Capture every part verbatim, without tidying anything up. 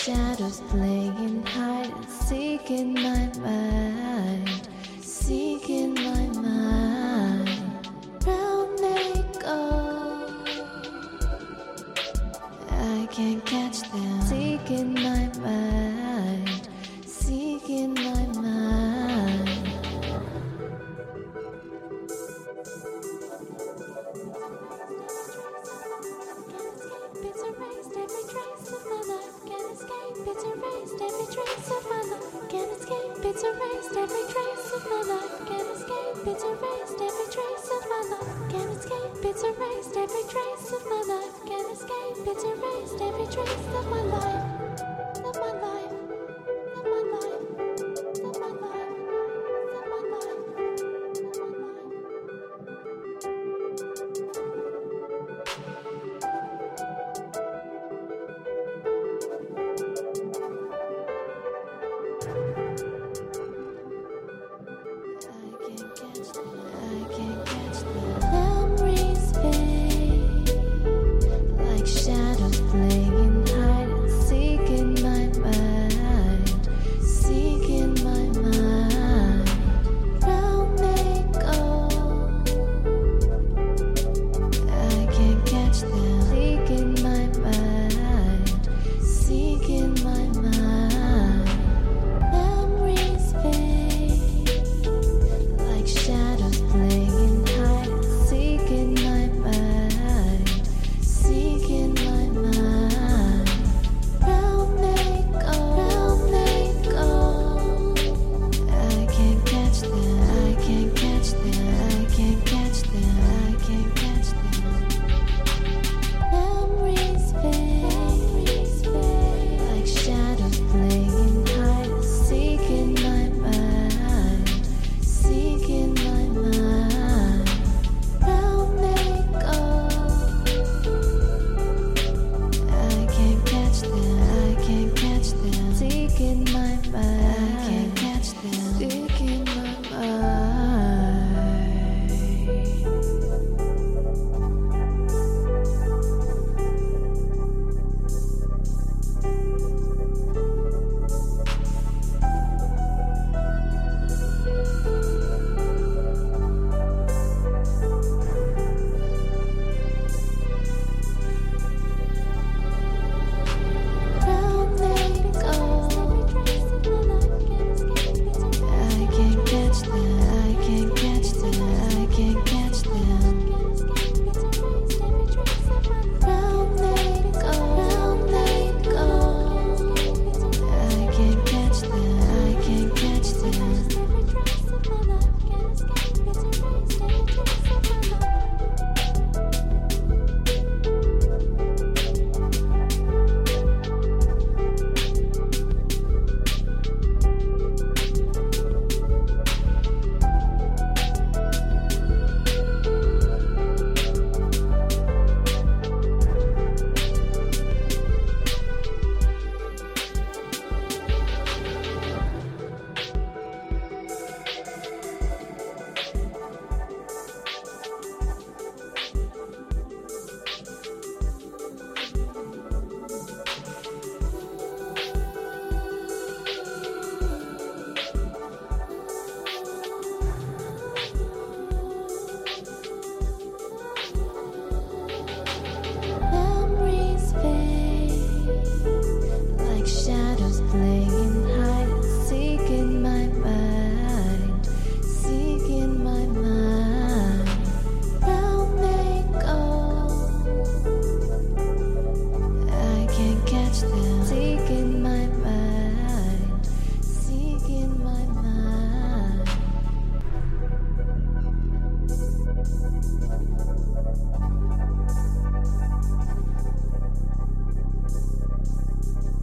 shadows playing hide and seek in my mind, seek in my mind. Round they go, I can't catch them. Seek in my mind, seek in my mind. It's erased every trace of my life. Can't escape. It's erased every trace of my life. Can't escape. It's erased every trace of my life. Can't escape. It's erased every trace of my life. Can't escape. It's erased every trace of my life. Can't escape. It's erased every trace of my life. Of my life. Of my life. Of my life. Of my life. Of my life.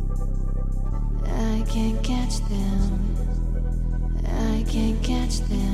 Can't catch them. I can't catch them.